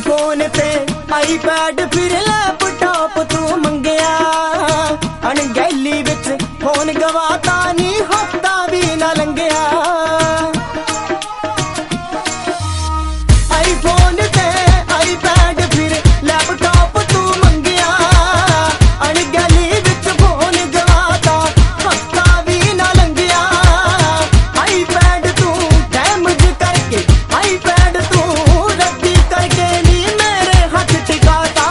iPhone ते iPad फिर laptop तू मंगया अणगैली विच फोन गवाता नी हफ्ता भी ना लंघया आईफोन ते आईपैड फिर लैपटॉप तू मंगया अणगैली विच फोन गवाता हफ्ता भी ना लंघया आईपैड तू डैमेज करके आईपैड तू रद्दी करके नी मेरे हाथ टिकाता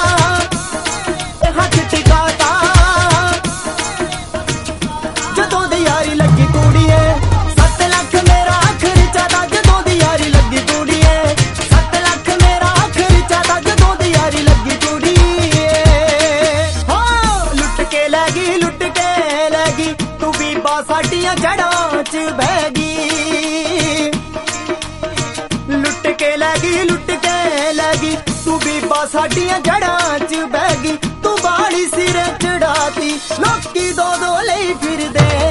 जदों दी यारी लगी कुड़िए 7 लाख मेरा खर्चा दा जदों दी यारी लगी कुड़िए 7 लाख मेरा खर्चा दा जदों दी यारी लगी कुड़िए हो लुट के लैगी तू बीबा साडियां जड़ां च बह गई लुट के लैगी तू बीबा साडियां जड़ां च बह गई तू बाली सिर चढ़ाती लोकी दो लई फिरदे